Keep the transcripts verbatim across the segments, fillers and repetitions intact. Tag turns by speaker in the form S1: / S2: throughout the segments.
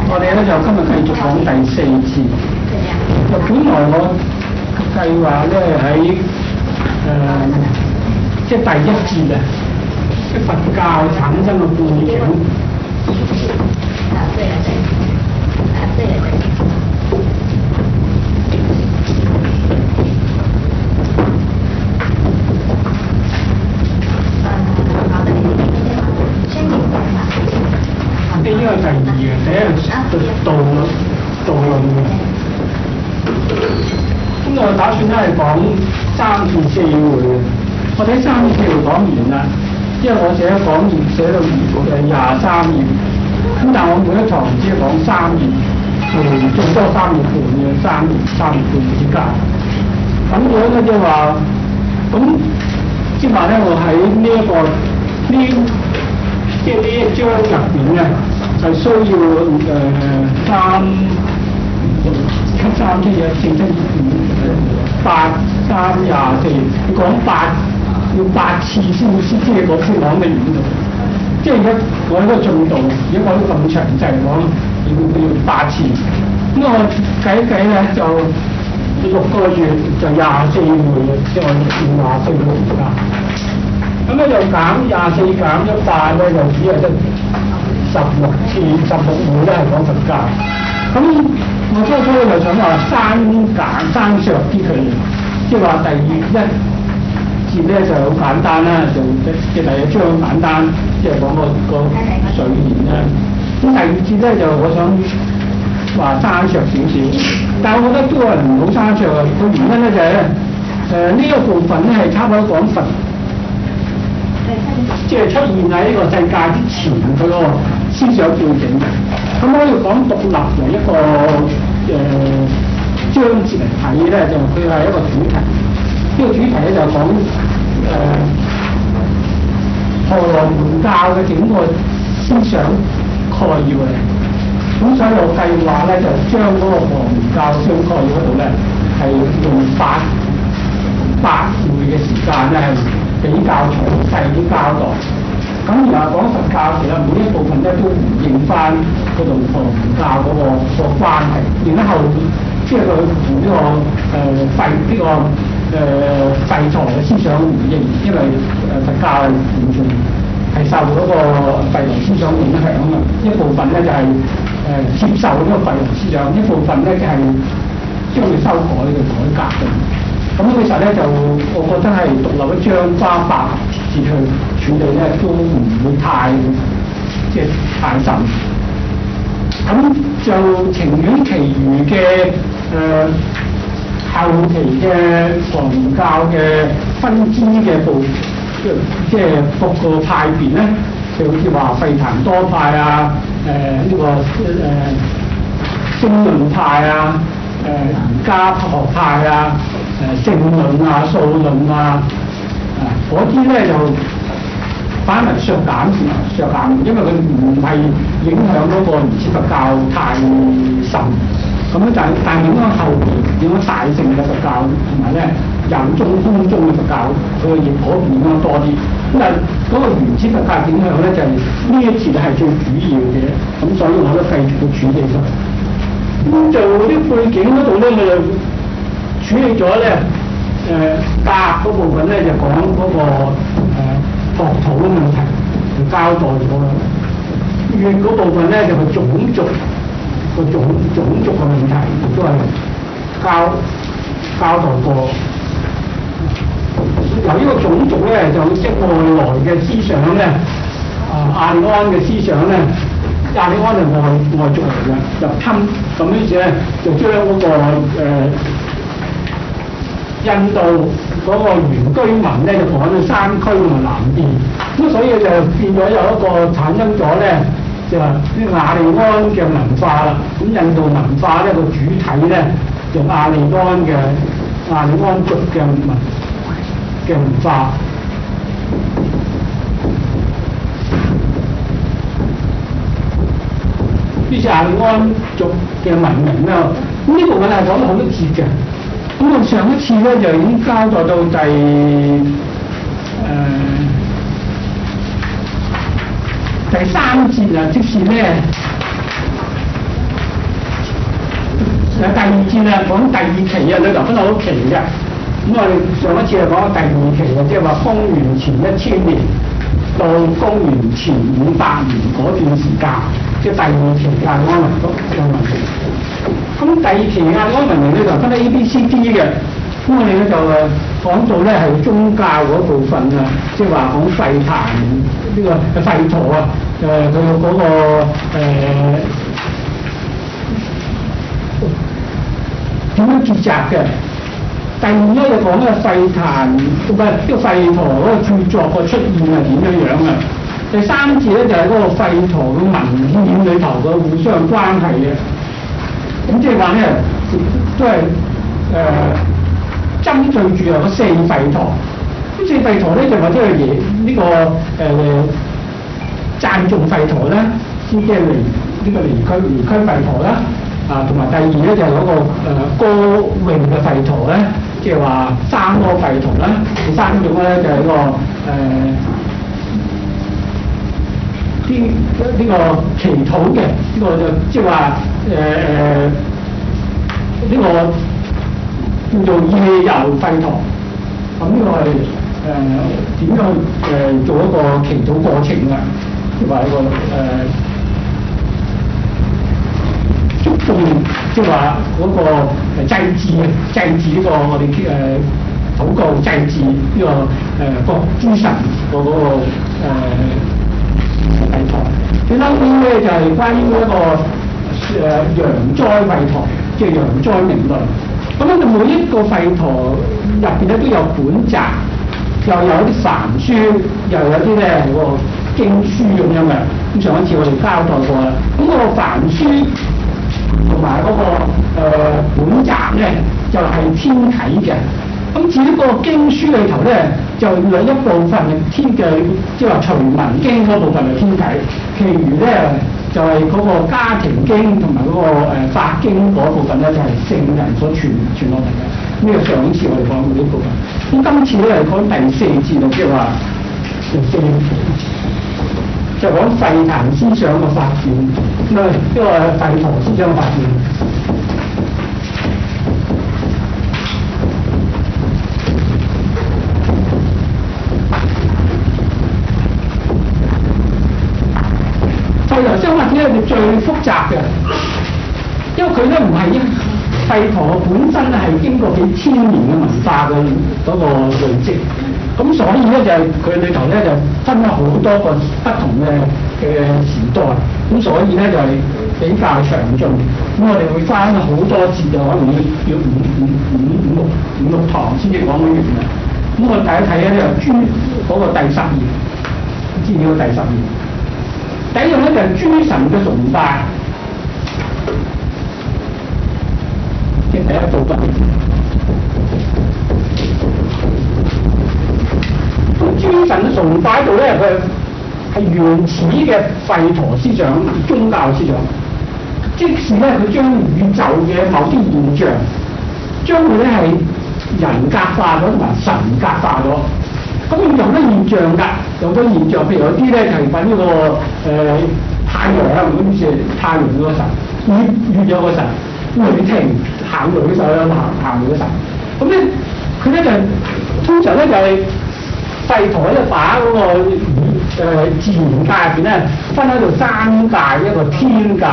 S1: 我哋咧就今日繼續講第四節。就本來我計劃咧喺誒即係第一節啊，即佛教產生嘅背景。
S2: 啊，對啊對，啊對啊對。
S1: 呢個第二嘅，第一個道道論嘅。咁我打算咧係講三至四會嘅。我睇三至四會講完啦，因為我寫講義寫到誒廿三頁。咁但係我每一堂只係講三頁，誒最多三頁半嘅，三頁三頁半之間。咁樣咧即係話，咁即係話咧，我喺呢一個呢即係呢一章入邊咧。就需要誒、呃、三七三七嘢，四七五八三廿四，你講八要八次先會先知你講先講得完嘅。即係而家我呢個進度，如果講得咁詳細講，要要八次。咁我計一計咧，就六個月就廿四回，即係我廿四個而家。咁咧就減廿四減一八咧，就只係得十六次，十六回咧係講佛教。咁我初初就想話刪減刪削啲佢，即係話第二一節咧就好簡單啦，就即係第一章簡單，即係講個個水源啦。咁第二節咧就我想話刪削少少，但係我覺得都係唔好刪削嘅。個原因咧就係咧誒呢一部分咧係差唔多講佛。即係出現喺呢個世界之前佢個思想背景嘅，咁我要講獨立為一個誒、呃、章節嚟睇咧，就佢係一個主題。呢、這個主題咧就講誒何來門教嘅整個思想概要嘅。咁所以我計劃咧就將嗰個何來門教相概要嗰度咧係用八八會嘅時間咧係比較詳細啲交代。咁而家講佛教，其實每一部分咧都回應翻嗰度佛教嗰個個關係，然之後即係佢同呢個誒廢呢個誒廢材嘅思想回應，因為誒佛教係完全係受嗰個廢材思想影響啊。一部分咧就係、是、誒接受呢個廢材思想，一部分咧就係將佢修改嘅改革嘅。咁其實咧就我覺得係獨立一章花八節去處理咧，都唔會太即係太深。咁就情願其餘嘅誒後期嘅佛教嘅分支嘅部，即係各個派別咧，就好似話吠檀多派啊，誒、呃、呢、這個誒聲論派啊。誒瑜伽學派啊，誒性論啊、數論啊，啊嗰啲咧就反為削減削減，因為佢唔係影響嗰個原始佛教太深。咁樣就但係影響後邊影響大乘嘅佛教，同埋咧有中空中嘅佛教，佢嘅業果影響多啲。咁但係嗰個原始佛教影響咧就係、是、呢一節係最主要嘅，咁所以我都繼續去處理佢。咁就啲背景嗰度咧，我就處理咗咧誒甲嗰部分咧，就講嗰、那個誒國土嘅問題，就交代咗啦。乙嗰部分咧就係、是、種族個種種族嘅問題，亦都係交交代過。由呢個種族咧，就即係外來嘅思想咧，啊亞利安嘅思想咧。亞利安係外外族嚟嘅，入侵咁於是咧就將嗰、那個、呃、印度嗰個原居民咧就趕到山區同埋南邊，咁所以就變咗有一個產生咗咧就係啲亞利安嘅文化啦。咁印度文化咧個主體咧就亞利安嘅亞利安族嘅文嘅文化。於是亞利安族嘅文明咧，咁呢部分係講咗好多節嘅。咁我上一次咧就已經交代到第誒、呃、第三節啊，即是咧誒第二節啊，講第二期啊，裏頭分好多期嘅。咁我哋上一次係講第二期啊，即係話公元前一千年到公元前五百年嗰段時間，即係第二期亞安文文明。咁第二期亞安文明咧就分得 A、B、C、D 嘅。咁我哋咧就誒講到咧係宗教嗰部分啊，即係話講吠壇呢個吠陀啊，誒佢嗰個誒點樣結集嘅。第二咧就講咧吠壇唔係呢個吠陀嗰個著作個出現係點樣樣啊。第三節咧就係嗰個吠陀嘅文獻裏頭嘅互相關係嘅。咁即係話咧都係誒。呃針對住有個四吠陀，咁四吠陀咧就或者係嘢呢個誒、呃、讚頌吠陀啦，先即係離呢個離區離區吠陀啦，啊同埋第二咧就係嗰、那個誒、呃、歌詠嘅吠陀咧，即係話三歌吠陀啦，第三種咧就係、是、個誒啲呢個祈禱嘅，呢、這個就即係話誒誒呢個。叫做夜遊吠陀，咁呢個係誒點樣誒、呃、做一個祈禱過程啊？即係話一個誒祝頌，即係話嗰個祭祀啊，祭祀呢個我哋誒禱告祭祀呢個誒各諸神個嗰個誒吠陀。最後邊咧就係關於一個誒陽災吠陀，即係陽災明論。咁咧就每一個吠陀入邊咧都有本集，又有啲梵書，又有啲咧嗰個經書咁樣嘅。咁上一次我哋交代過啦。咁、那個梵書同埋嗰個、呃、本集咧就係、是、天體嘅。咁至於個經書裏頭咧，就有一部分係天嘅，即係話隨文經嗰部分係天體，其餘咧就係、是、嗰個家庭經同埋嗰個誒法經嗰部分咧，就係、是、聖人所傳傳落嚟嘅。呢、這個上次我哋講過呢部分。咁今次咧係講第四節啊，即係話第四期，就講吠壇思想嘅發展，咁啊呢個吠陀思想嘅發展。吠陀相法咧係最複雜嘅，因為佢咧唔係一吠陀本身係經過幾千年嘅文化嘅嗰個累積，咁所以咧就係佢裏頭咧就分咗好多個不同嘅嘅時代，咁所以咧就係比較詳盡。咁我哋會翻好多節，就可能要要五五五五六五六堂先至講得完嘅。咁我哋大家睇下咧就諸嗰個第十頁，資料第十頁。第一樣咧就係諸神嘅崇拜，即係第一部分。咁諸神嘅崇拜度咧，佢係原始嘅吠陀思想、宗教思想。即使咧佢將宇宙嘅某啲現象，將佢咧係人格化咗同埋神格化咗。咁有好多現象㗎，有好多現象，譬如有啲咧係揾呢個誒、呃、太陽啊，咁於是太陽嗰個神，月月有個神，雷霆行雷嘅時候有行行雷嘅神。咁咧佢咧就通常咧就係吠陀咧把嗰個誒、呃、自然界入邊咧分喺度三界，一個天界。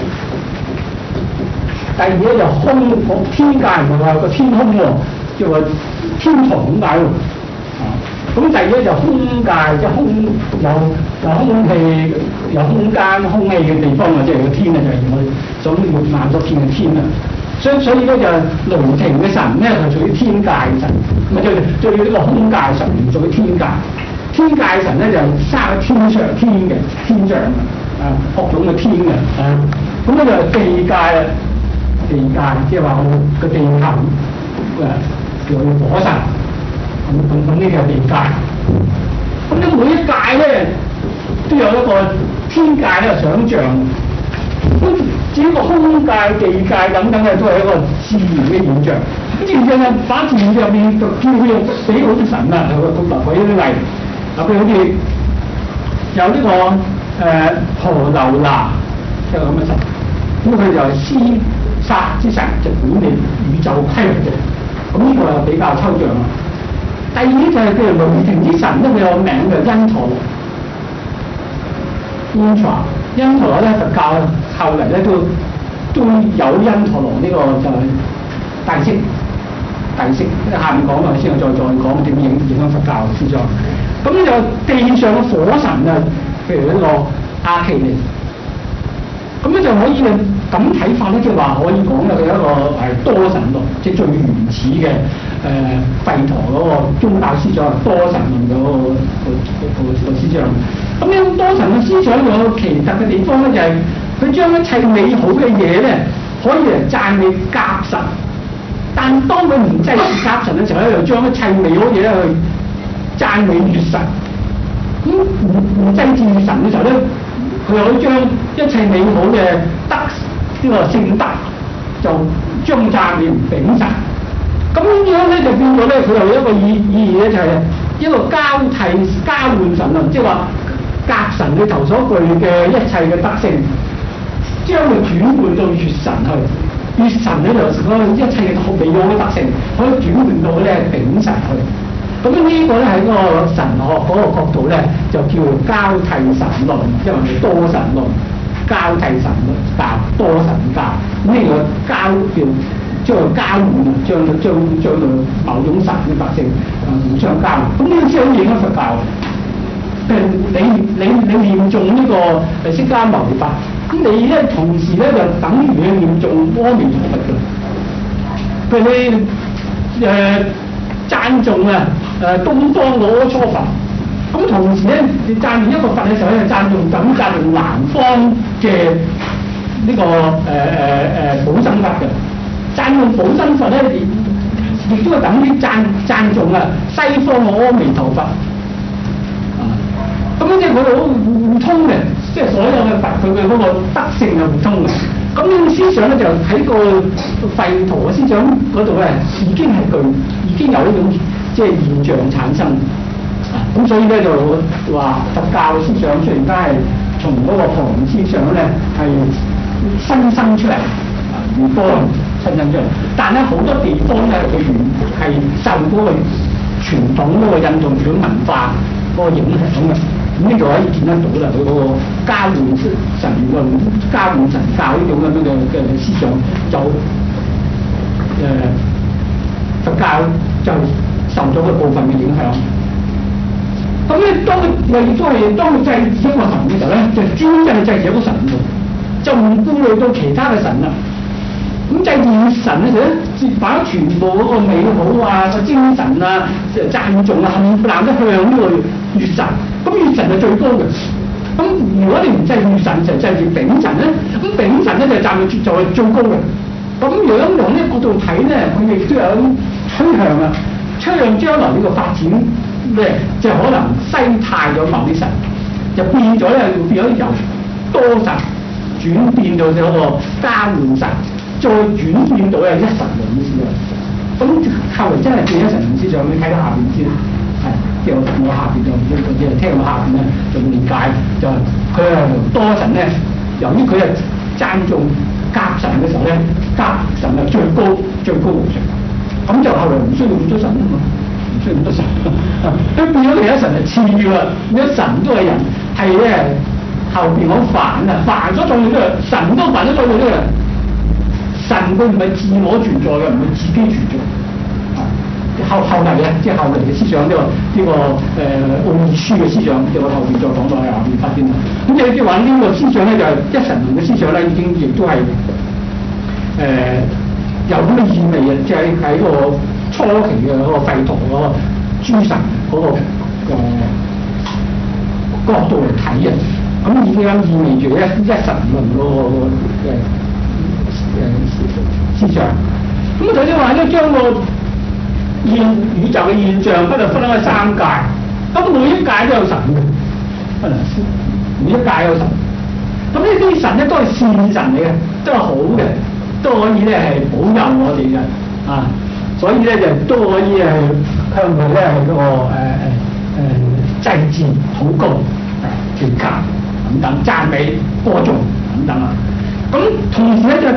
S1: 第二咧就空，天界唔係話個天空喎，叫做天堂咁解喎。咁第二咧就空界，即係空有有空氣、有空間、空氣嘅地方啊，即係個天啊，就係我哋所滿眼所見嘅天啊。所以所以咧就雷霆嘅神咧係屬於天界神，咪就就要呢個空界神唔屬於天界。天界神咧就生喺天上天嘅天上啊，各種嘅天嘅啊。咁咧就地界啊，地界即係話我個地球誒叫火神。咁咁咁呢個係地界，咁咧每一界咧都有一個天界咧想像，咁至於個空界、地界等等嘅都係一個自然嘅現象。咁自然現象把自然入面就叫佢用死好啲神啊，佢佢嗱舉啲例，嗱譬如好似有呢、這個誒、呃、婆樓那，即係咁嘅神，咁佢就係施殺之神就管理宇宙規律嘅，咁呢個就比較抽象啦。第二就係叫做雷霆之神咧，佢有個名嘅因陀羅 Intra， 因陀羅咧佛教後嚟咧都都有因陀羅呢個就係大釋大釋，下面講落先，我再再講點影影響佛教思想。咁呢就地上嘅火神啊，譬如呢個阿奇尼。咁咧就可以咁睇法咧，即係話可以講咧，佢一個係多神論，即係最原始嘅誒吠陀嗰個宗教思想，多神論嗰、嗰個、嗰個嗰個思想。咁呢種多神嘅思想有個奇特嘅地方咧，就係、是、佢將一切美好嘅嘢咧，可以嚟讚美甲神，但當佢唔祭祀甲神嘅時候咧，又將一切美好嘢咧去讚美月神。咁唔唔祭祀月神嘅時候咧，佢又可以將一切美好嘅德呢個聖德就將讚美丙神，咁樣咧就變咗咧，佢有一個意意義咧，就係一個交替交換神論，即係話甲神裏頭所具嘅一切嘅德性，將佢轉換到月神去，月神咧就嗰個一切嘅美好嘅德性，可以轉換到咧丙神去。咁呢個咧喺嗰個神學嗰個角度咧，就叫交替神論，因為係多神論、交替神教、多神教。咁呢個交叫將佢交換，將將將到某種神嘅特性啊互相交換。咁呢個先好影響佛教。譬如你你你念誦呢個誒釋迦牟尼佛，咁你咧同時咧就等於去念誦阿彌陀佛嘅。譬如你誒。呃讚頌啊誒東方嗰個初佛，咁同時咧，你讚頌一個佛嘅時候咧，讚頌咁讚頌南方嘅呢、這個誒誒誒寶生佛嘅，讚頌寶生佛咧，亦亦都係等於讚讚頌啊西方嘅阿彌陀佛啊，咁樣即係佢哋好互通嘅，即係所有嘅佛佢嘅嗰個德性係互通嘅。咁呢種思想咧就喺個吠陀嘅思想嗰度咧，已經係具已經有呢種即係現象產生啊！咁所以咧就話佛教嘅思想雖然都係從嗰個唐思想咧係新生出嚟啊，唔多新生出嚟，但係好多地方咧佢原係受嗰個傳統嗰個印度傳統文化嗰個影響嘅。咁呢度可以見得到啦，佢嗰個交換神論、交換神教呢種咁樣嘅嘅思想，就誒、呃、佛教就受咗個部分嘅影響。咁咧，當佢亦都係當佢祭祀一個神嘅時候咧，就專登祭祀一個神喎，就唔顧慮到其他嘅神啦。咁祭祀神咧，就咧把全部嗰個美好啊、個精神啊、讚頌啊，冚唪唥都向呢個月神。咁月神係最高嘅。咁如果你唔祭月神，就祭住丙神咧，咁丙神咧就站住就係最高嘅。咁如果從呢個角度睇咧，佢亦都有種趨向啊，趨向將來呢個發展咧，就可能西汰咗某啲神，就變咗咧，變咗由多神轉變到嗰個交換神。再轉變到係一神論嘅思想，咁後嚟真係變一神論思想，你睇到下邊先，係即係我我下邊就即係聽我下邊咧就會理解，就係佢係多神咧，由於佢係讚頌甲神嘅時候咧，甲神係最高最高無上，咁就後來唔需要咁多神啊嘛，唔需要咁多神，咁變咗其他神係次啦，變咗神都係人，係咧後邊好煩啊，煩咗再到呢個神都煩咗再到呢個。神佢唔係自我存在嘅，唔係自己存在。啊，後後嚟嘅，即係後嚟嘅思想呢、這個呢、這個誒奧義書嘅思想，即係我後邊再講到喺後邊發展啦。咁即係即係話呢個思想咧，就係、是、一神論嘅思想咧，已經亦都係誒有咁嘅意味啊！即係喺個初期嘅嗰個吠陀嗰個諸神嗰、那個誒、呃、角度嚟睇啊，咁已經意味住咧一神論嗰、那個嘅。誒思想，咁頭先話咧，將個現宇宙嘅現象不就分開三界，咁每一界都有神嘅，每一界有神。咁呢啲神咧都係善神嚟嘅，都係好嘅，都可以咧係保佑我哋嘅啊，所以咧就都可以係向佢咧係嗰個誒誒誒祭祀、禱告、誒祈求等等、讚美、歌頌等等啊。咁同時咧就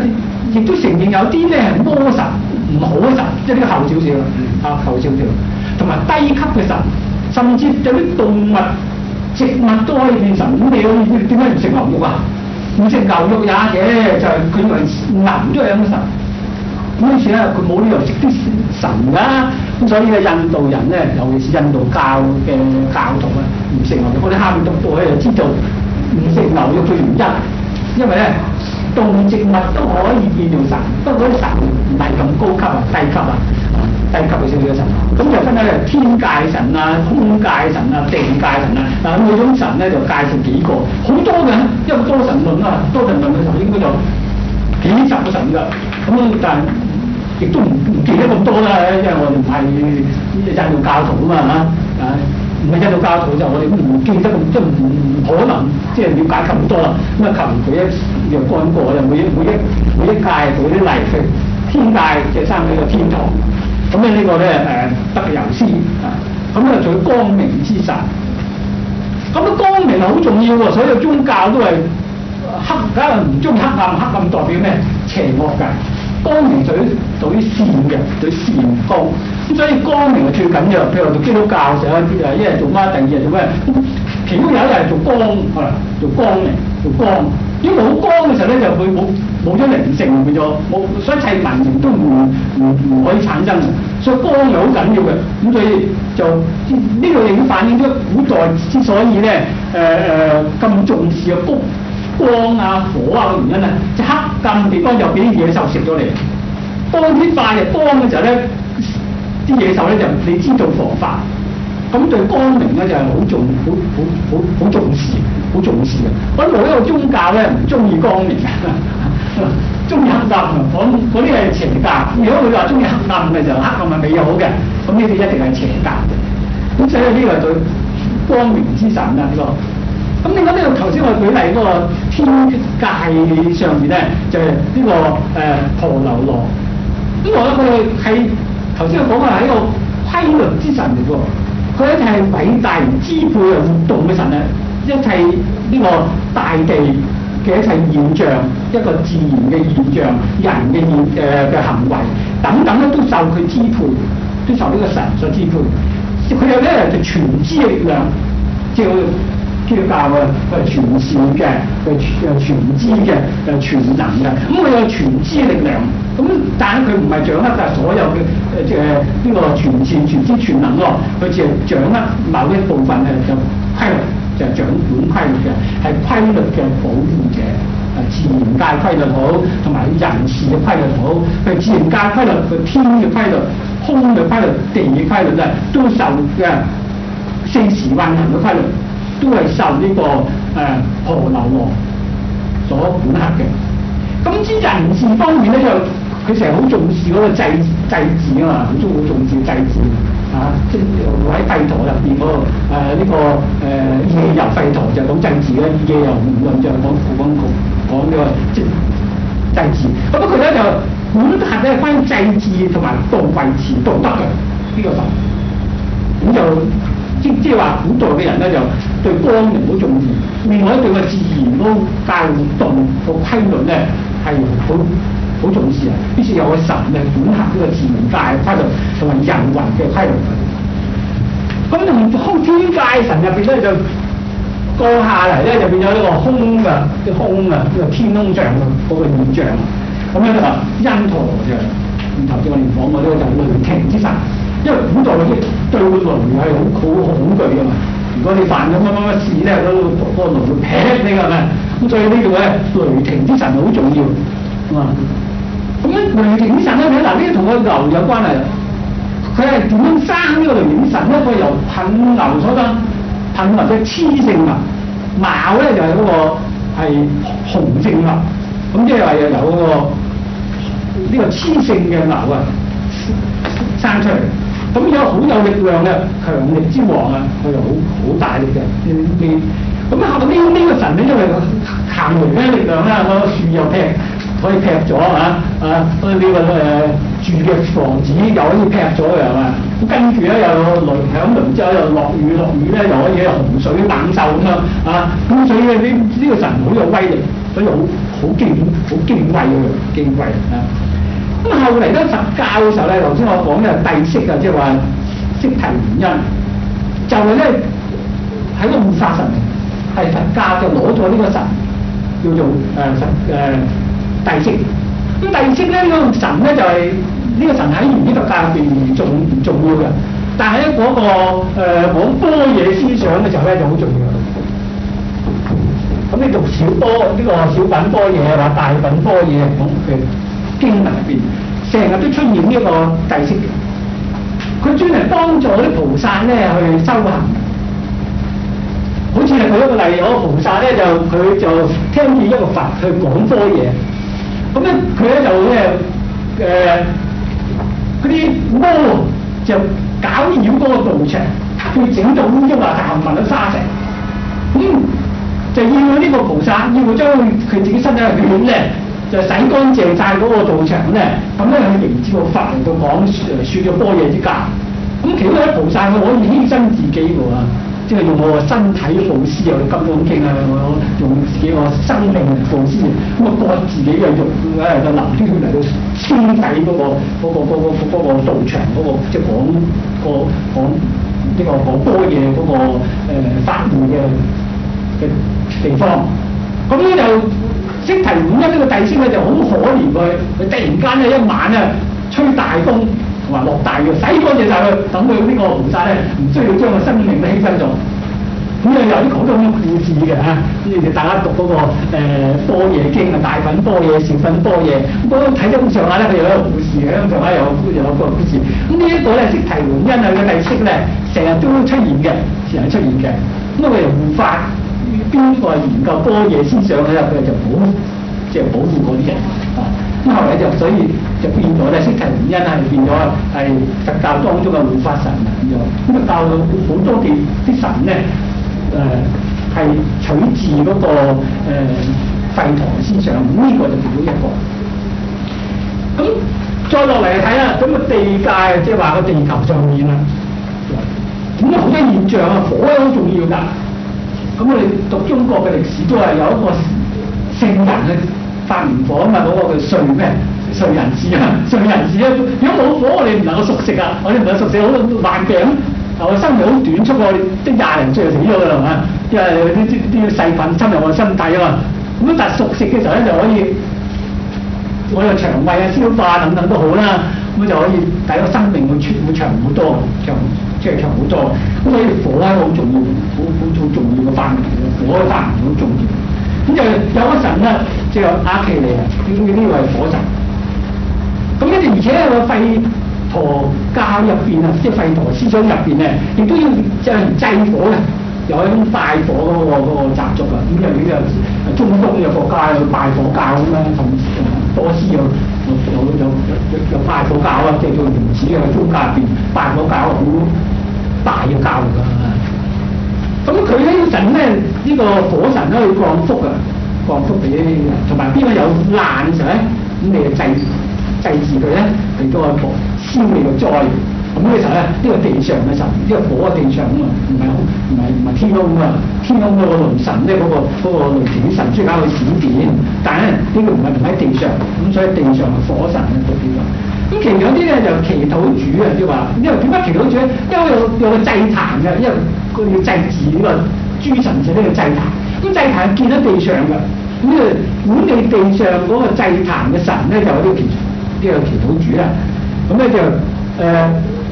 S1: 亦都承認有啲咧係魔神唔好嘅神，即係呢個後少少啊，後少少，同埋低級嘅神，甚至有啲動物、植物都可以變神。咁你點解唔食牛肉啊？唔食牛肉也嘅，就係佢以為牛都係咁嘅神。咁於是咧，佢冇理由食啲神㗎。咁所以咧，印度人咧，尤其是印度教嘅教徒啊，唔食牛肉。我哋下面讀到咧就知道唔食牛肉嘅原因，因為咧動植物都可以變做神，不過嗰啲神唔係咁高級啊，低級啊，低級嘅少少嘅神。咁就分咧天界神啊、空界神啊、地界神啊。嗱，每種神咧就介紹幾個，好多嘅，因為多神論啊，多神論嘅時候應該就幾十個神㗎。咁但係亦都唔唔記得咁多啦，因為我哋唔係印度教徒啊嘛嚇，啊唔係印度教徒就我哋唔記得咁，即係唔唔可能即係了解咁多啦。咁啊求佢一又幹過，又每一每一每一屆佢啲例佢天界即係生喺個天堂，咁咧呢個咧誒得由斯啊，咁啊做光明之神。咁啊光明係好重要喎，所有宗教都係黑，梗係唔中意黑暗，黑暗代表咩？邪惡㗎。光明屬於屬於善嘅，屬於善光。咁所以光明係最緊要。譬如話讀基督教成日誒一日做乜，第二日做咩？其中有一日係做光，係啦，做光明，做光。如果冇光嘅時候咧，就會冇冇咗靈性，變咗冇，所以一切文明都唔唔唔可以產生嘅。所以光係好緊要嘅。咁所以就呢個亦都反映咗古代之所以咧誒誒咁重視嘅光。光啊火啊嘅原因啊，即係黑暗地方就俾啲野獸食咗嚟。當天快日光嘅時候咧，啲野獸咧就你知道防範。咁對光明咧就係好重、好好好好重視、好重視嘅。我諗冇一個宗教咧唔中意光明嘅，中意黑暗啊！講嗰啲係邪教。如果佢話中意黑暗嘅時候，黑暗係美好嘅，咁呢啲一定係邪教嘅。咁所以呢個係對光明之神啊呢個。咁另外呢個頭先我舉例嗰個天界上面咧，就係、是、呢、這個誒、呃、婆流羅。咁我咧佢係頭先我講嘅係一個規律之神嚟喎，佢一切係偉大而支配啊活動嘅神啊，一切呢個大地嘅一切現象，一個自然嘅現象，人嘅現誒嘅、呃、行為等等咧，都受佢支配，都受呢個神所支配。佢有咧就全知嘅力量，即係基督教啊，佢係全善嘅，佢係全知嘅，誒全能嘅。咁佢有全知嘅力量，咁但係佢唔係掌握晒所有嘅誒誒呢個全善、全知、全能咯。佢只係掌握某一部分嘅就規律，就係、是、掌管規律嘅，係規律嘅保護者。誒自然界規律好，同埋人事嘅規律好。佢自然界規律，佢天嘅規律、空嘅規律、地嘅規律咧，都受嘅四時運行嘅規律。都係受呢、這個誒婆流羅所管轄嘅。咁至於人事方面咧，就佢成日好重視嗰個祭祭祀啊嘛，好中好重視祭祀啊。即係喺吠陀入邊嗰個誒呢、這個誒夜遊吠陀就講祭祀嘅，夜遊唔論就講講講呢個即祭祀。咁佢咧就管轄咧關於祭祀同埋道維持道德嘅呢、這個神，咁就。即即係話古代嘅人咧就對光明好重視，另外對個自然嗰個界活動個規律咧係好好重視啊。於是有個神咧管轄呢個自然界嘅規律同埋人為嘅規律。咁同空天界神入邊咧就降下嚟咧就變咗呢個空嘅啲空啊，呢個天空上嘅嗰個現象。咁樣就話因陀嘅，頭先我哋講過呢個就係雷霆之神。因為古代嗰啲對雷係好好恐懼㗎嘛，如果你犯咗乜乜乜事咧，嗰、那個嗰個雷會劈你㗎嘛，咁所以呢度咧雷霆之神好重要，啊，咁樣雷霆之神咧，嗱呢個同個牛有關係，佢係點樣生呢個雷霆之神咧？佢由牝牛所生，牝牛嘅雌性牛，矛咧就係、是、嗰個係雄性牛，咁即係話又由嗰、那個呢、這個雌性嘅牛啊生出嚟。咁有好有力量嘅強力之王啊，佢就好好大力嘅呢啲。咁啊呢呢個神咧，因為行雷嘅力量啦，個樹又劈可以劈咗啊啊！呢、這個誒、呃、住嘅房子又可以劈咗嘅係嘛？咁跟住咧又雷響雷之後又落雨，落雨咧又可以洪水猛獸咁樣啊！咁所以呢呢、這個神好有威力。 所以好好敬好敬畏佢，敬畏啊。咁後嚟咧佛教嘅時候咧，頭先我講嘅帝釋啊，即係話釋提桓因，就係咧喺個護法神嚟，係佛教就攞咗呢個神叫做誒神誒帝釋。咁帝釋咧呢個神咧就係、是、呢、這個神喺原始佛教入邊唔重唔重要嘅，但係咧嗰個誒講般若思想嘅時候咧就好重要。咁你讀小般呢、這個小品般若或大品般若講嘅經文入邊，成日都出現呢個帝釋嘅。佢專係幫助啲菩薩咧去修行。好似係舉一個例，有個菩薩咧就佢就聽見一個佛去講般若，咁咧佢咧就咧誒嗰啲魔就搞擾嗰個道場，佢整到烏蠅啊、痰聞到沙石，咁、嗯、就要呢個菩薩要將佢自己身體嘅血咧就洗乾淨晒嗰個道場咧，咁咧去迎接個佛嚟到講誒説咗般若之教。咁其中一菩薩佢可以犧牲自己喎，即係用我個身體布施啊，《金剛經》啊，我用自己個生命嚟布施，咁啊割自己嘅肉誒，就流啲血嚟到清洗嗰、那個嗰、那個嗰、那個那個道場嗰、那個，即係講個講呢個講般若嗰個誒法會嘅嘅地方。咁咧就釋提桓因呢個帝釋咧就好可憐佢，佢突然間咧一晚咧吹大風。同埋落大雨，洗乾淨晒佢，等佢呢個菩薩咧唔需要將個生命都犧牲咗。咁又有啲講到咁嘅故事嘅嚇，呢啲大家讀嗰、那個誒般若經啊，大品般若、小品般若，咁嗰睇得咁上下咧，佢有一個故事嘅，咁上下有有個故事。咁呢一個咧釋提桓因啊嘅帝釋咧，成日都出現嘅，成日出現嘅。咁啊佢又護法，邊個係研究般若思想嘅咧？佢就保即係、就是、保護嗰啲人啊。咁後嚟就所以就變咗咧，釋提桓因係變咗係佛教當中嘅護法神啊咁樣。咁啊教到好多嘅啲神咧誒係取自嗰、那個誒吠陀思想，呢、這個就其中一個。咁再落嚟睇啦，咁個地界即係話個地球上面啦，咁啊好多現象啊，火都好重要㗎。咁我哋讀中國嘅歷史都係有一個聖人咧。發明火啊嘛，嗰、那個叫燧咩？燧人氏啊，燧人氏啊！如果冇火，我哋唔能夠熟食啊！我哋唔能夠熟食，好多患病，我生命好短促，我哋即廿零歲就死咗㗎啦，係嘛？因為啲啲啲細菌侵入我身體啊嘛。咁但係熟食嘅時候咧，就可以我有腸胃啊、消化等等都好啦，咁就可以第一個生命會長會長好多，長即係長好多。咁所以火咧好重要，好好好重要嘅發明嚟嘅，火嘅發明好重要。咁就有個神啦，即係阿耆利啊，呢呢位火神。咁跟住而且喺個吠陀教入邊啊，即係吠陀思想入邊咧，亦都要即係祭火嘅，有一種拜火嗰、那個嗰、那個習俗啊。咁又呢個中東嘅國家有拜火教咁啦，同波斯有有有有有有拜火教啊，即係叫原始嘅宗教入邊拜火教好大嘅教嚟㗎。咁佢呢個神咧，呢、這個火神咧去降福啊，降福俾啲人，同埋邊個有難嘅時候咧，咁你就祭祭祀佢咧，嚟到個消你個災。咁嘅時候咧，呢、這個地上嘅神，呢、這個火嘅地上啊嘛，唔係唔係唔係天空啊，天空嗰個雷神咧，嗰、那個嗰、那個雷霆啲神出搞去閃電，但係咧呢個唔係唔喺地上，咁所以地上係火神嘅嗰啲咯。咁其餘有啲咧就祈禱主啊，即係話，因為點解祈禱主咧？因為有有個祭壇嘅，因為佢要祭祀呢個諸神嘅呢個祭壇。咁祭壇係建喺地上嘅，咁呢個管理地上嗰個祭壇嘅神咧就係呢個祈呢個祈禱主啦。咁咧就誒、呃、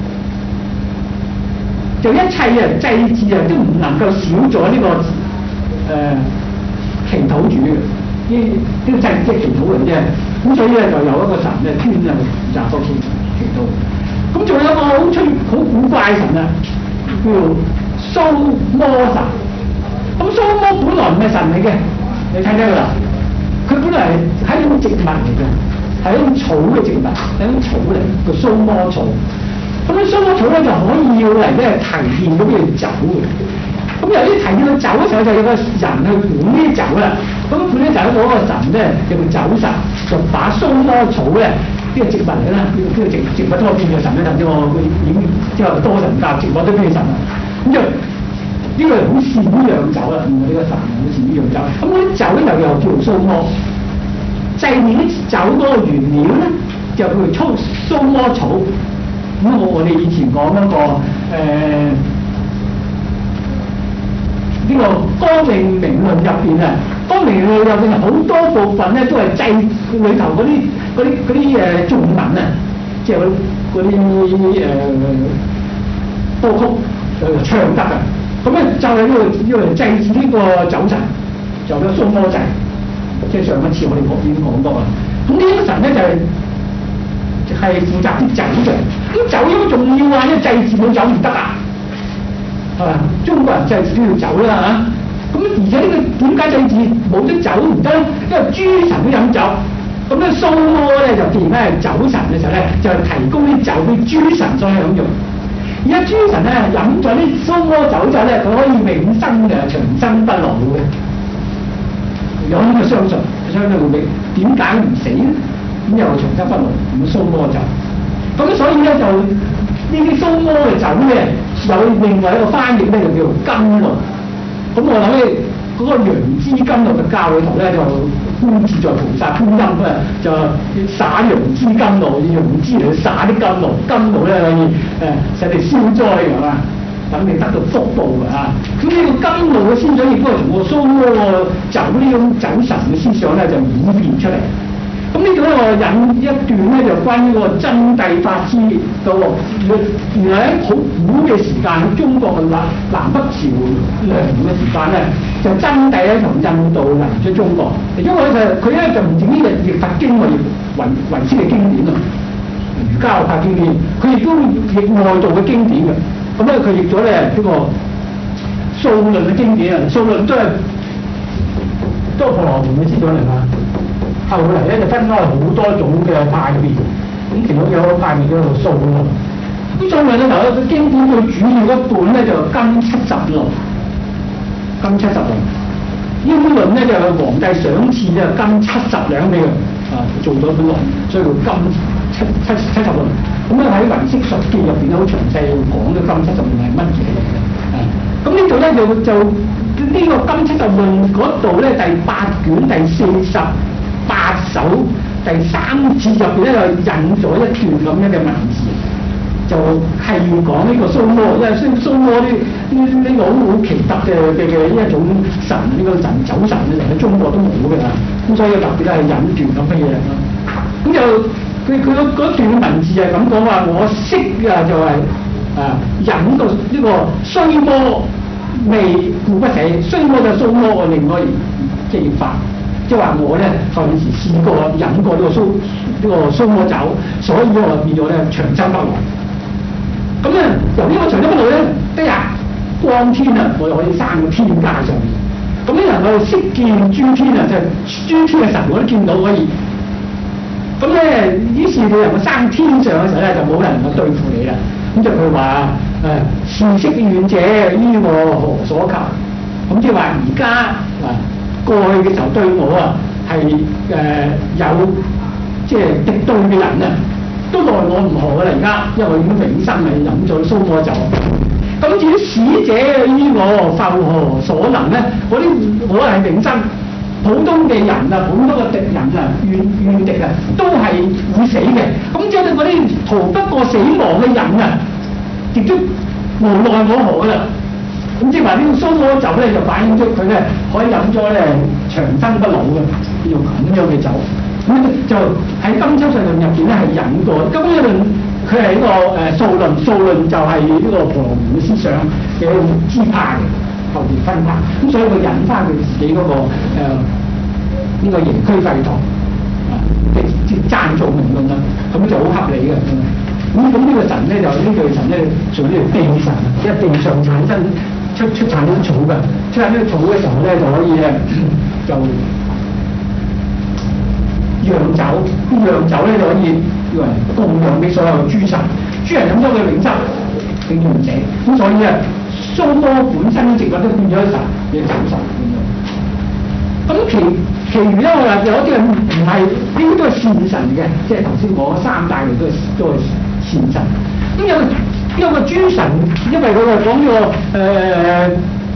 S1: 就一切啊祭祀啊都唔能夠少咗呢、這個誒、呃、祈禱主嘅，呢呢個祭即係祈禱嚟啫。咁所以咧就有一個神咧專係負責嗰祈祈禱。咁仲有一個好出好古怪嘅神啊，叫蘇摩神。咁蘇摩本來唔係神嚟嘅，你睇睇佢啦。佢本來係一種植物嚟嘅，係一種草嘅植物，係一種草嚟，叫蘇摩草。咁啲蘇摩草咧就可以要嚟咧提煉嗰啲酒嘅。咁由於提煉到酒嘅時候，就有個人去管呢啲酒啦。咁管呢酒嗰個神咧叫做酒神，就把蘇摩草咧呢、這個植物嚟啦，呢、這個植植物都可以變嘅神咧。頭先我已經即係多神教植物都變成神啦。咁就呢個好善於釀酒啦，唔係呢個神好善於釀酒。咁嗰啲酒咧就又叫做蘇摩，製煉啲酒嗰個原料咧就叫做粗蘇摩草。咁我我哋以前講嗰、那個誒呢、這個《光明名論》入邊啊，《光明名論》入邊好多部分咧都係製裏頭嗰啲嗰啲嗰啲誒頌文啊，即係嗰啲誒歌曲誒唱得嘅。咁咧就係呢個要嚟祭祀呢個酒神，就叫蘇摩祭。即係上一次我哋已經講過啦。咁呢個神咧就係、是、係負責啲酒嘅。咁酒因為重要啊，因為祭祀冇酒唔得啊，係嘛？中國人祭祀都要酒啦嚇。咁而且呢個點解祭祀冇咗酒唔得咧？因為諸神都飲酒。咁咧蘇摩咧就既然係酒神嘅時候咧，就提供啲酒俾諸神所享用。而家諸神咧飲咗啲蘇摩酒之後咧，佢可以永生嘅，長生不老嘅。有咁嘅相信，相信會點解唔死咧？咁又長生不老，咁蘇摩酒。咁所以咧就呢啲蘇摩嘅酒咧，有另外一個翻譯咧就叫做甘露。咁我諗咧嗰個楊枝甘露嘅教裏頭咧就觀自在菩薩觀音啊，就灑楊枝甘露，用楊枝嚟灑啲甘露，甘露咧可以誒使你消災㗎嘛，等你得到福報㗎啊！咁呢個甘露嘅思想亦都係同個蘇摩酒呢種酒神嘅思想咧就演變出嚟。咁呢度咧，我引一段咧，就關於個真諦法師嗰個原來喺好古嘅時間，喺中國嘅南南北朝梁嘅時間咧，就真諦咧從印度嚟咗中國。因為就佢咧就唔止呢個譯佛經為為為師嘅經典啊，儒家學派經典，佢亦都譯外道嘅經典嘅。咁咧佢譯咗咧呢個數論嘅經典啊，數論都係都係婆羅門嘅思想嚟嘛。後嚟咧就分開好多種嘅派別，咁其中有一個派別叫做數論。咁數論咧頭咧，經典最主要一本咧就金七十論，金七十論。腰論咧就係皇帝賞賜咧金七十兩俾佢，啊做咗本論，所以叫金七七七十論。咁咧喺《唯識述記》入邊咧好詳細講咗金七十論係乜嘢嚟嘅。啊，咁呢度咧就就呢、這個金七十論嗰度咧第八卷第四十八首第三節入邊咧就引咗一段咁樣嘅文字，就係講呢個蘇摩，因為蘇蘇摩呢呢呢個好好奇特嘅嘅嘅一種神，呢、這個神酒神嘅人喺中國都冇嘅啦，咁所以特別咧係引段咁嘅嘢啦。咁就佢佢嗰段文字係咁講話，我識啊就係、是、啊引個呢個須摩未故不死，須摩就蘇摩嘅另外即係法。即係話我咧後時試過飲過呢個蘇呢、這個蘇摩酒，所以我變咗咧長生不老。咁咧由呢個長生不老咧，得日光天啊，我就可以生到天界上面。咁呢能夠識見諸天啊，就係、是、諸天嘅神我都見到可以。咁咧於是你能夠生天上嘅時候咧，就冇人能夠對付你啦。咁就佢話誒，視識遠者於我何所求？咁即係話而家啊。過去嘅時候對我啊係誒有即係敵對嘅人啊，都奈我唔何㗎啦！而家因為我已經永生係飲咗蘇摩酒。咁至於使者於我復何所能咧？嗰啲我係永生，普通嘅人啊，普通嘅敵人啊，怨怨敵啊，都係會死嘅。咁即係嗰啲逃不過死亡嘅人啊，亦都無奈我何㗎啦！咁即係話呢個蘇摩酒咧，就反映出佢咧可以飲咗咧長生不老嘅，用咁樣嘅酒。咁就喺金七十論入邊咧係引過。金七十論佢係一個誒數論，數論就係呢個婆羅門嘅思想嘅一種支派嘅後邊分派。咁所以佢引翻佢自己嗰、那個誒呢、呃這個盈虛廢堂啊，即即贊造名論啦，咁就好合理嘅。咁咁呢個神咧就呢個神咧屬於地神，即係地上產生。出出產啲草嘅，出產啲草嘅時候咧就可以咧就釀酒，啲釀酒咧就可以以為供養俾所有嘅諸神，諸人飲咗佢永生，永遠唔死。咁所以啊，蘇摩本身植物都變咗神嘅酒神咁樣。咁其其餘咧我話有啲係唔係呢啲都係善神嘅，即係頭先講三大類都係都係善神。咁有有個諸神，因為佢話講呢個誒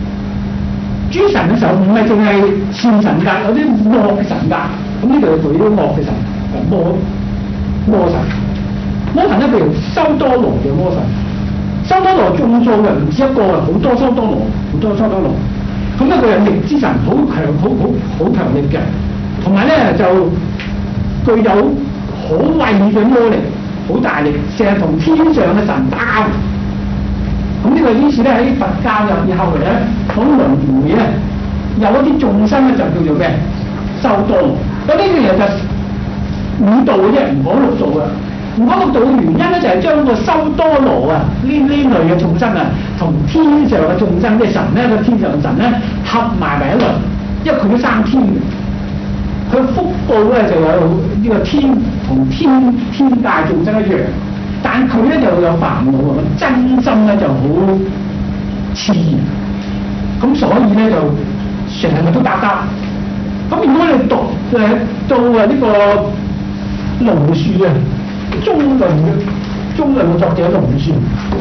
S1: 諸神嘅時候唔係淨係善神格，有啲惡嘅神格。咁呢度係屬於啲惡嘅神，魔魔神。魔神咧，譬如修多羅嘅魔神，修多羅眾數嘅唔止一個啊，好多修多羅，好多修多羅。咁咧佢係力之神，好強，好好好強力嘅，同埋咧就具有好偉嘅魔力，好大力，成日同天上嘅神打交。咁呢個於是咧喺佛教入邊後嚟咧講輪迴咧，有一啲眾生咧就叫做咩？修多羅。咁呢個嘢就五道嘅啫，唔講六道嘅。唔講六道嘅原因咧，就係將個修多羅啊呢呢類嘅眾生啊，同天上嘅眾生，即係神咧個天上神咧合埋埋一輪，因為佢都生天嘅，佢福報咧就有呢個天同天天界眾生一樣，但佢咧就有煩惱啊，真心咧就好熾熱，咁所以咧就成日都打交。咁如果你讀誒到啊呢個龍樹啊，中論嘅中論嘅作者龍樹，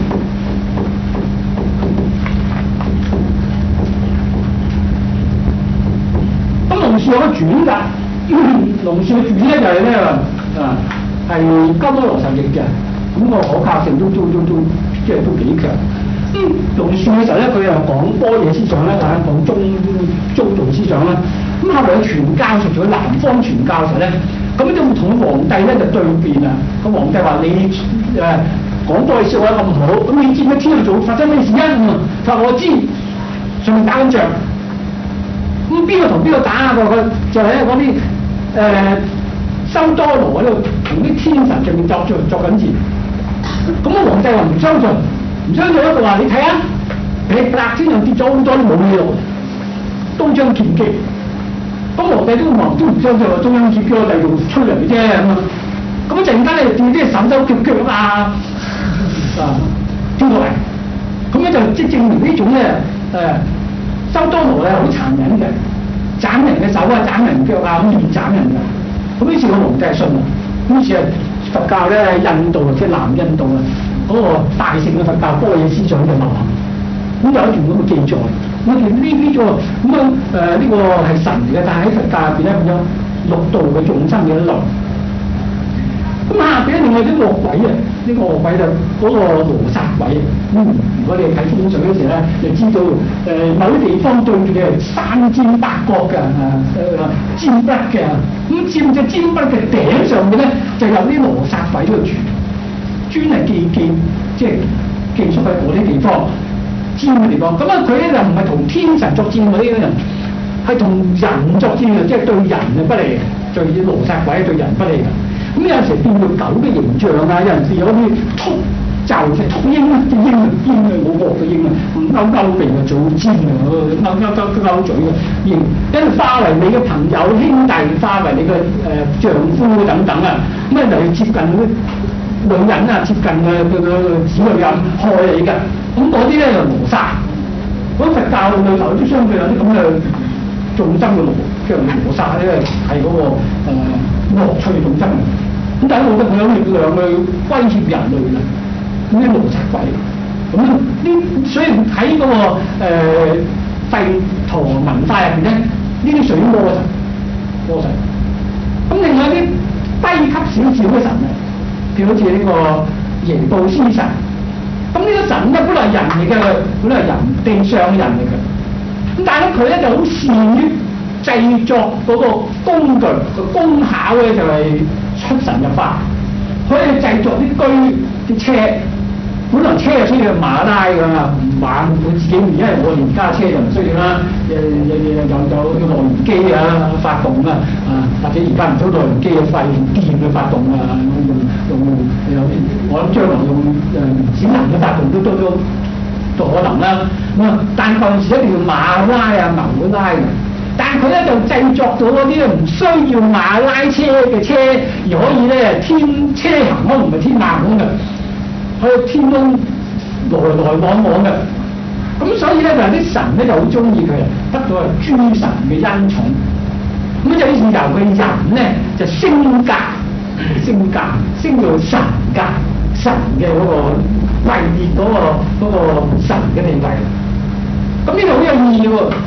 S1: 咁龍樹有個傳㗎，龍樹嘅傳咧就係咧啊係鳩摩羅什譯嘅，咁個可靠性都都都都即係都幾強。咁龍樹嘅時候咧，佢又講般若思想咧，大家講中中道思想啦。咁後來佢傳教授咗南方傳教授咧，咁就同皇帝咧就對辯啊。個皇帝話：你誒講般若思想咁好，咁你知唔知天度發生咩事啊？佢話我知，上面打緊仗。咁邊個同邊個打啊？個就係嗰啲誒修多羅喺度同啲天神上面作作作緊戰。咁啊皇帝話唔相信。唔相信咧，佢話你睇下，你白天上跌咗好多都冇嘢落，刀槍劍戟。咁皇帝都話都唔相信話中央劍戟我哋用出嚟嘅啫咁啊。咁啊陣間咧見啲手手腳腳啊啊跳落嚟，咁咧就即係證明呢種咧誒修多羅咧好殘忍嘅，斬人嘅手啊，斬人腳啊，咁亂斬人㗎。咁於是個皇帝係信啊，於是係佛教咧印度即係南印度啊。嗰個大乘嘅佛教般若思想嘅流行，咁有一段咁嘅記載。我哋呢呢個咁樣誒呢個係神嚟嘅，但係喺佛教入邊咧咁樣六道嘅眾生嘅一流。咁下邊另外啲惡鬼啊，呢、這個惡鬼就嗰、那個羅剎鬼啊。嗯，如果你睇風水嗰時咧，就知道誒、呃、某啲地方對住嘅三尖八角嘅啊誒尖筆嘅，咁尖隻尖筆嘅頂上面咧就有啲羅剎鬼喺度住。專係寄寄即係寄宿喺嗰啲地方，尖嘅地方。咁啊，佢咧就唔係同天神作戰嗰啲人，係同人作戰嘅，即係對人係不利嘅，對羅剎鬼對人不利嘅。咁有陣時變到狗嘅形象啊，有陣時有啲禿就係禿鷹啊，啲鷹啊，鷹啊，好惡嘅鷹啊，唔勾勾鼻啊，做尖啊，勾勾勾勾嘴嘅鷹，跟住化為你嘅朋友兄弟，化為你嘅誒、呃、丈夫等等啊，咁啊就要接近嗰啲女人啊，接近嘅佢嘅子女啊，害你㗎。咁嗰啲咧就羅剎。咁佛教裏頭都相對有啲咁嘅眾生嘅羅，即係羅剎咧係嗰個誒惡趣眾生。咁但係我覺得佢有力量去威脅人類嘅，咁啲羅剎鬼。咁呢，所以喺嗰、那個誒吠陀文化入邊咧，呢啲屬於魔神，魔神。咁另外啲低級少少嘅神啊。譬如好似呢個耶布斯神，咁呢個神咧本來係人嚟嘅，本來係人地上嘅人嚟嘅，咁但係咧佢咧就好善於製作嗰個工具，個功巧咧就係出神入化，可以製作啲車啲車，本來車係需要馬拉㗎嘛，唔馬佢自己，因為我連家車就唔需要啦，誒誒有有有內燃機啊發動啊，啊或者而家唔少內燃機嘅廢用電去發動啊，用用有啲我諗將來用誒指能嘅發動都都都都可能啦。咁啊，但係嗰陣時一定要馬拉啊牛拉嘅，但係佢咧就製作咗嗰啲咧唔需要馬拉車嘅車，而可以咧天車行空，唔係天馬行空嘅。喺天空來來往往嘅，咁所以咧就係啲神咧就好中意佢，得到係諸神嘅恩寵。咁就於是由佢人咧就升格，升格升到神格，神嘅嗰個位列嗰個嗰個神嘅地位。咁呢度好有意義喎，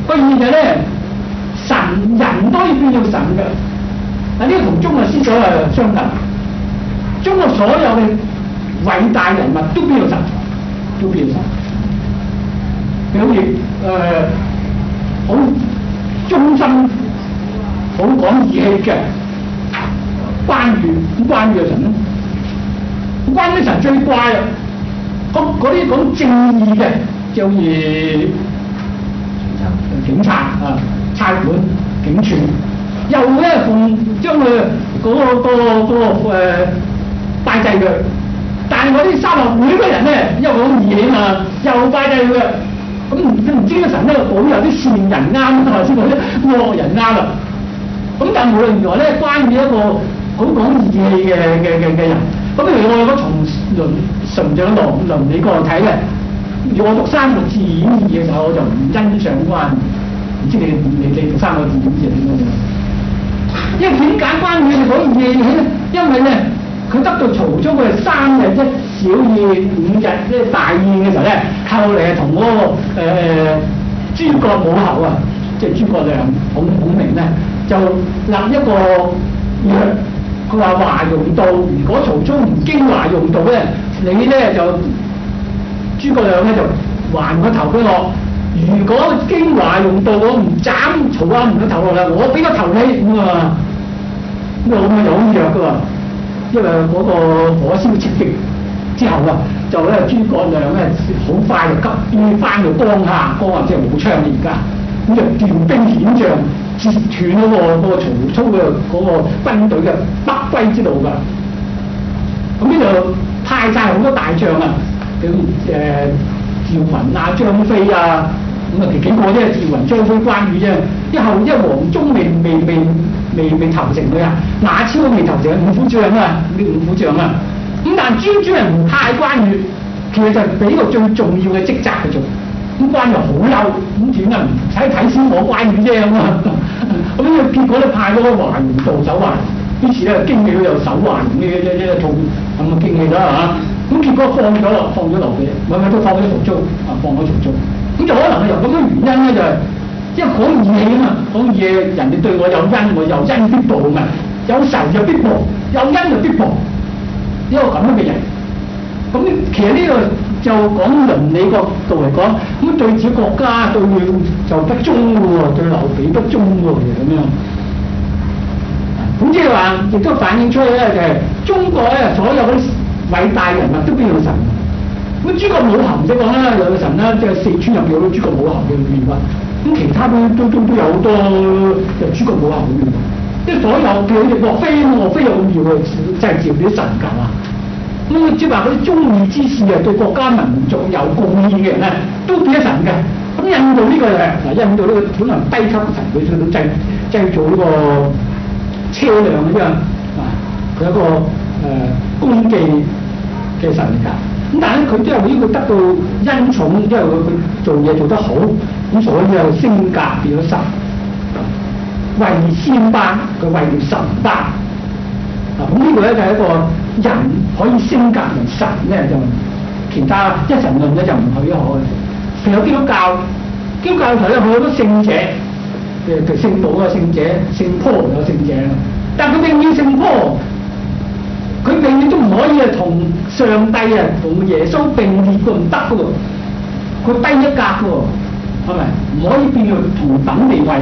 S1: 個意就咧，神人都要變做神嘅。嗱呢個同中國思想係相近。中國所有嘅偉大人物都變做神，都變做神。譬如好似誒好忠心、好講義氣嘅關羽，咁關羽係神咯。關羽神最怪啊！嗰嗰啲講正義嘅，就好似警察啊、差館、警署，又咧奉將佢嗰個嗰個嗰個誒拜祭佢。但係我啲三合會嘅人咧，因為好義氣嘛，又拜祭佢。咁唔唔知個神咧保佑啲善人啱啊，先嗰啲惡人啱啦。咁但係無論如何咧，關於一個好講義氣嘅嘅嘅嘅人。咁譬如我如果從倫純正倫倫理角度睇咧，我讀三個字演義嘅時候，我就唔欣賞關羽。唔知你你你讀三個字演義係點樣？因為點解關羽係講義氣咧？因為咧，佢得到曹操嘅三日一小宴、五日即係大宴嘅時候咧，後嚟同嗰個誒、呃、諸葛武侯啊，即係諸葛亮、孔孔明咧，就立一個約。佢話華容道，如果曹操唔經華容道咧，你咧就諸葛亮咧就還個頭俾我；如果經華容道，我唔斬曹阿吳個頭落嚟，我俾個頭你咁啊！咁啊咁啊有約噶喎，因為嗰個火燒赤壁之後啊，就咧諸葛亮咧好快就急於翻到江夏，江夏即係武昌而家，咁就調兵遣將。截斷嗰、那個嗰、那個曹操嘅嗰個軍隊嘅北歸之路㗎，咁呢度派晒好多大將啊，譬如誒趙雲啊、張飛啊，咁啊幾幾個啫？趙雲、張飛、關羽啫，一後一黃忠未未未未未投誠佢啊，馬超都未投誠，五虎將啊，呢五虎將啊，咁但係專專人唔派關羽，其實就係俾個最重要嘅職責佢做。咁關羽好嬲，咁點啊？唔使睇先我關羽啫咁啊！咁呢結果咧派咗個華容道守華容，於是咧經理佢又守華容呢一一一套咁嘅經理啦嚇。咁結果放咗落，放咗劉備，唔係唔係都放咗曹操啊，放咗曹操。咁就可能係由咁嘅原因咧，就係因為講義氣啊嘛，講義氣人哋對我有恩，我有恩必報嘛，有仇就必報，有恩就必報，一個咁樣嘅人。咁其實呢個就講倫理角度嚟講，咁對自己國家對佢就不忠嘅喎，對劉備不忠嘅喎咁樣。咁即係話，亦都反映出嚟咧，就係中國咧所有嗰啲偉大人物都變做神。咁諸葛武侯唔使講啦，有個神啦，即係四川入邊有個諸葛武侯嘅廟啊。咁其他都都都都有好多就諸葛武侯嘅廟。即係所有譬如好似岳飛，岳飛有個廟啊，即係召啲神㗎嘛。咁即係話嗰啲忠義之士啊，對國家民族有貢獻嘅人咧，都變咗神嘅。咁印度呢個係嗱，印度呢個本來低級嘅神，佢做到製製造呢個車輛咁樣啊，佢有一個誒、呃、功技嘅神嚟㗎。咁但係咧，佢都係呢個得到恩寵，因為佢佢做嘢做得好，咁所以就升格變咗神。位仙班，佢位叫神班。啊，咁呢個咧就係一個人可以升格為神咧，就其他一神論咧就唔許可嘅。譬如基督教，基督教頭咧佢好多聖者，誒譬如聖保啊聖者，聖坡有聖者，但佢永遠聖坡，佢永遠都唔可以啊同上帝啊同耶穌並列過，唔得嘅喎，佢低一格嘅喎，係咪？唔可以變做同等地位。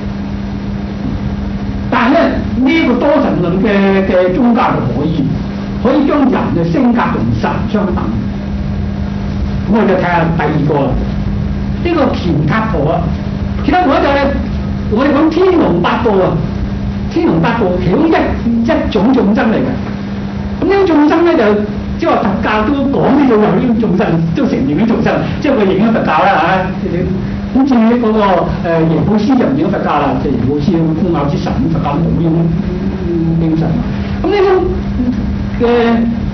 S1: 但係咧，呢、這、一個多神論嘅嘅宗教就可以，可以將人嘅升格同神相等。咁我哋就睇下第二個啦，呢、這個乾闥婆啊，乾闥婆就係我哋講天龍八部啊，天龍八部其中一一種眾生嚟嘅。咁呢種眾生咧就即係話佛教都講呢種有呢種眾生，都承認呢種眾生，即係佢認咗佛教啦嚇。咁至於嗰個誒耶布斯就唔認佛教啦，即係耶布斯空有之神，佛教冇呢種精神。咁呢種嘅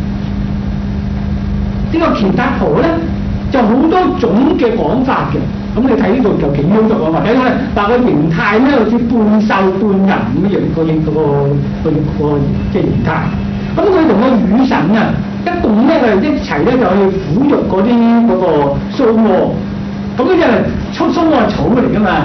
S1: 呢個乾闥婆咧，就好多種嘅講法嘅。咁你睇呢度就幾多種講法，睇下話個形態咧，好似半獸半人咁樣個形嗰個個個即係形態。咁佢同個雨神啊一動咧，佢一齊咧就去撫育嗰啲嗰個蘇軻。咁呢啲係出蘇軻草嚟㗎嘛，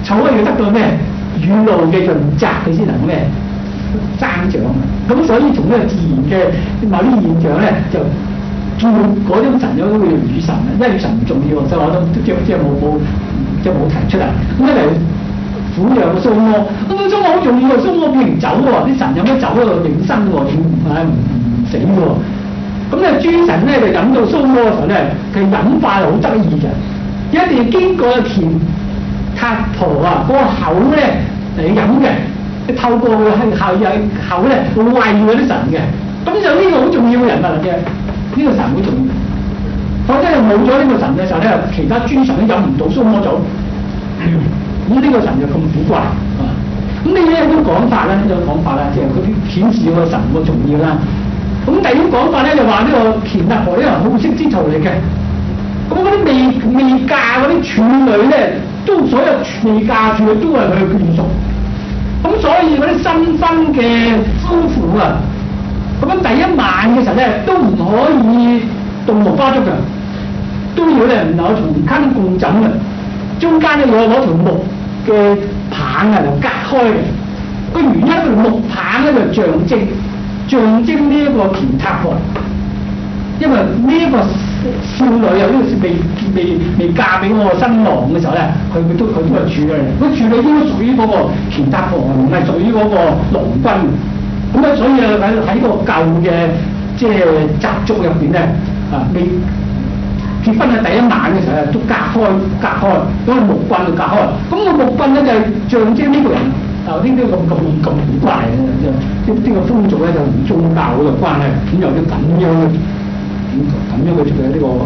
S1: 草啊要得到咩雨露嘅潤澤，佢先能咩生長。咁所以從呢個自然嘅某啲現象咧，就叫嗰種神有嗰個雨神啊，因為雨神唔重要，所以我都即即係冇冇即係冇提出嚟。咁一嚟撫養個蘇摩，咁個蘇摩好重要喎，蘇摩變成酒喎，啲神有咩酒喺度永生喎，永誒唔唔死喎。咁咧諸神咧就飲到蘇摩嘅時候咧，佢飲法係好得意嘅，一定要經過田塔婆啊嗰個口咧嚟飲嘅，透過個口有口咧會餵嗰啲神嘅，咁就呢個好重要嘅人物嚟嘅，呢個神好重要。否則冇咗呢個神嘅時候咧，其他諸神都飲唔到蘇摩酒。咁呢個神就咁古怪啊！咁呢一種講法咧，呢種講法咧，即係嗰啲顯示個神個重要啦。咁第二種講法咧就話呢個田達婆呢個好色之徒嚟嘅。咁嗰啲未未嫁嗰啲處女咧，都所有未嫁處女都係佢嘅眷屬。咁所以嗰啲新婚嘅夫婦啊，咁樣第一晚嘅時候咧，都唔可以動木花燭嘅，都要咧唔能夠同衾共枕嘅。中間咧要攞條木嘅棒啊嚟隔開嘅。個原因佢木棒咧就象徵象徵呢一個田塔婆，因為呢一個少女啊，呢個未未未嫁俾我新郎嘅時候咧，佢佢都佢都係處女嚟，個處女應該屬於嗰個田塔婆，唔係屬於嗰個郎君。咁咧，所以啊喺喺個舊嘅即係習俗入邊咧啊，未結婚嘅第一晚嘅時候都隔開隔開，嗰個木棍就隔開。咁個木棍咧就係象徵呢個人啊，呢啲咁咁咁古怪嘅，即係呢呢個風俗咧就同宗教嗰個關係，咁有啲咁樣嘅咁咁樣嘅嘅呢個誒誒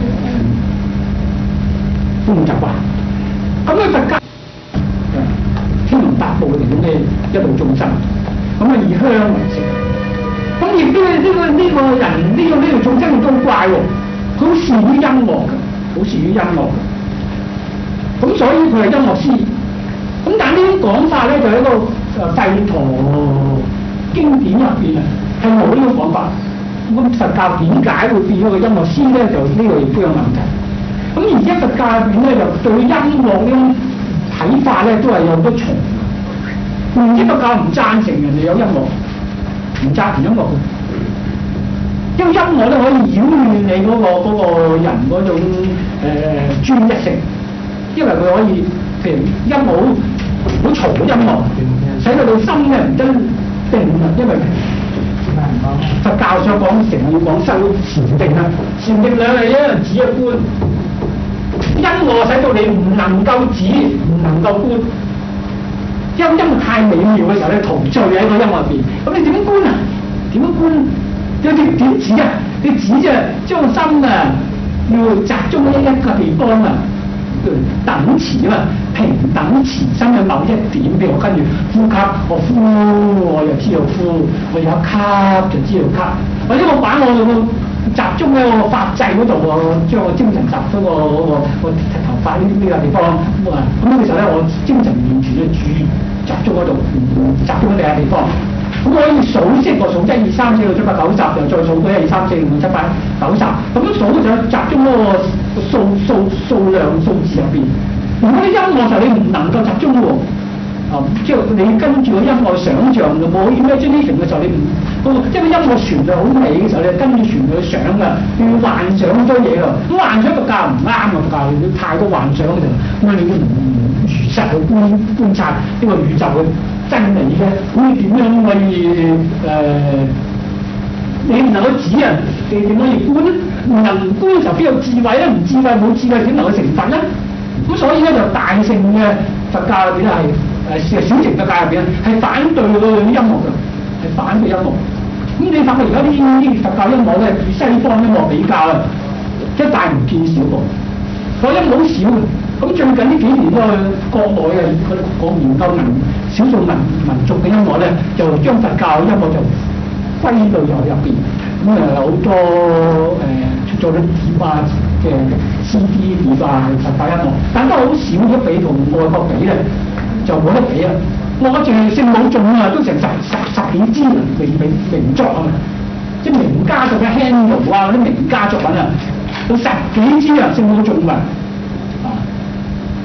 S1: 風習慣。咁咧佛家天龍八部嘅咁嘅一路眾生，咁啊以香為食。咁亦都呢個呢個人呢個呢個眾生亦都好怪喎。佢好善於音樂嘅，好善於音樂嘅，咁所以佢係音樂師。咁但係呢種講法咧，就喺個誒吠陀經典入邊啊，係冇呢種講法。咁佛教點解會變咗個音樂師咧？就呢個亦都有問題。咁而家佛教入邊咧，就對音樂呢種睇法咧，都係有好多重。唔知佛教唔贊成人哋有音樂，唔贊成音樂嘅。因為音樂咧可以擾亂你嗰、那個嗰、那個人嗰種誒、呃、專一性，因為佢可以譬如音樂好嘈嘅音樂，使到你心咧唔得定啊，因為佛教上講成日要講修禪定啊，禪定兩係一樣止一觀，音樂使到你唔能夠止，唔能夠觀，因為音樂太美妙嘅時候咧，陶醉喺個音樂入邊，咁你點觀啊？點觀？有啲點止啊？你止啫，將心啊要集中喺一個地方啊，等持啊，平等持心嘅某一點，譬如我跟住呼吸，我呼我又知道呼，我有吸就知道吸，或者我把我集中喺我髮際嗰度，我將我精神集中嗰、那個嗰、那個我頭髮呢呢個地方咁啊，咁呢個時候咧，我精神完全嘅注意集中嗰度，集中喺另一個地方。咁可以數息，我數一二三四六七八九十，又再數到一二三四五六七八九十，咁樣數就集中嗰個數數數量數字入邊。如果啲音樂就你唔能夠集中喎，啊，即係你跟住個音樂想像就冇 imagination 嘅時候，你唔嗰個因為音樂旋律好美嘅時候，你跟住旋律去想㗎，要幻想好多嘢㗎。咁幻想佛教唔啱啊，佛教你太多幻想嘅時候，咁你都唔如實去觀觀察呢個宇宙嘅真理嘅，咁你點樣可以誒、呃？你唔能夠指人，你點可以觀咧？唔能觀嘅時候邊有智慧咧？唔智慧冇智慧點能夠成佛咧？咁所以咧就大乘嘅佛教入邊咧係誒小乘嘅教入邊咧係反對嗰種音樂嘅，係反對音樂。咁你發覺而家啲啲佛教音樂咧與西方音樂比較啊，一大唔見小喎，個音樂好少嘅。咁最近呢幾年咧，國內嘅佢講研究民少數民民族嘅音樂咧，就將佛教音樂就歸類入入邊。咁誒好多誒、呃、出咗啲碟啊嘅 C D 碟啊係佛教音樂，但都好少咗比同外國比咧，就冇得比啊！我淨係聖母頌啊，都成十十十幾支名名名作啊嘛，即係名家族嘅 Handel 啊嗰啲名家作品啊，到十幾支啊聖母頌啊！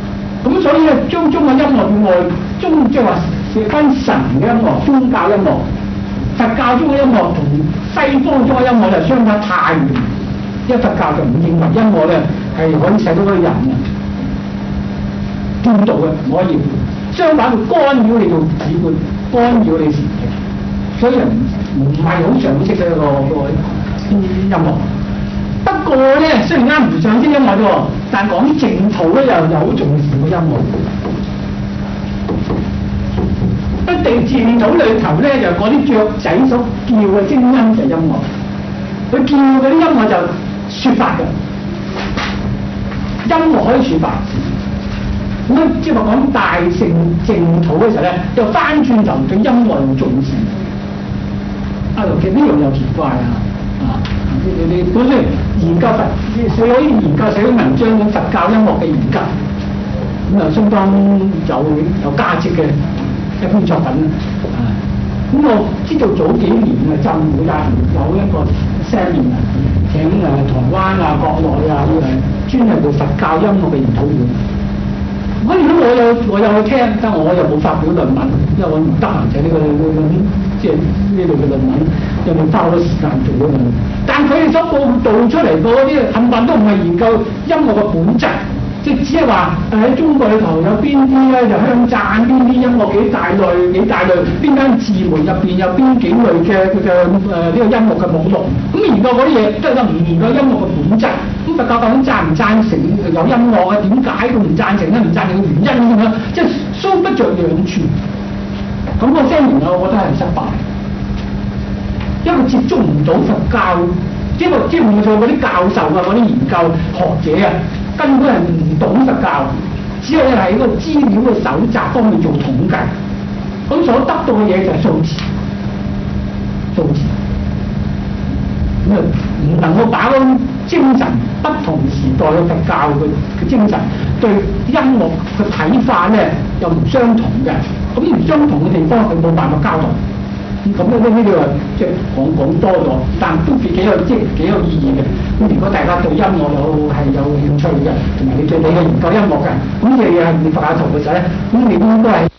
S1: 咁所以咧，將中國音樂以外，中即係話分神嘅音樂、宗教音樂、佛教中嘅音樂同西方中嘅音樂就相差太遠。因為佛教就唔認為音樂咧係可以使到嗰個人啊顛倒嘅，唔可以。相反，會干擾你做指觀，干擾你禪嘅，所以人唔唔係好常識嘅個個音樂。不過咧，雖然啱唔上啲音樂啫喎，但係講淨土咧又又好重視個音樂。一定淨土裏頭咧，就嗰啲雀仔所叫嘅聲音就係音樂。佢叫嗰啲音樂就説法嘅，音樂可以説法。咁啊，即係話講大乘淨土嘅時候咧，就翻轉頭對音樂又重視。啊，其實呢樣又奇怪啊！啊，你你嗰啲研究佛，所以研究寫啲文章講佛教音樂嘅研究，咁啊相當有有價值嘅一篇作品啊。咁我知道早幾年啊，浸會啊有一個 seminar 啊，請誒台灣啊、國內啊誒專係做佛教音樂嘅研討會。咁如果我有我有去聽，但我又冇發表論文，因為我唔得閒寫呢個呢即係呢度嘅論文，又冇花好多時間做嗰個。但佢哋所報導出嚟嗰啲冚唪唥都唔係研究音樂嘅本質，即係只係話誒喺中國裏頭有邊啲咧就香讚，邊啲音樂幾大類幾大類，邊間字門入邊有邊幾類嘅嘅誒呢個音樂嘅目錄。咁研究嗰啲嘢都係唔研究音樂嘅本質。咁佛教究竟贊唔贊成有音樂啊？點解佢唔贊成咧？唔贊成嘅原因咁樣，即係搔不着癢處。咁個聲明我覺得係失敗，因為佢接觸唔到佛教，即係即係唔做嗰啲教授啊、嗰啲研究學者啊，根本係唔懂佛教，只係喺個資料嘅搜集方面做統計，咁所得到嘅嘢就係數字，數字。咁啊，唔能夠把嗰種精神，不同時代嘅佛教嘅嘅精神對音樂嘅睇法咧又唔相同嘅，咁唔相同嘅地方佢冇辦法交代。咁咧呢呢個即係講講多咗，但都幾有即係幾有意義嘅。咁如果大家對音樂有係有興趣嘅，同埋你對你嘅研究音樂嘅，咁你係你佛教徒嘅時候咧，咁你應該係。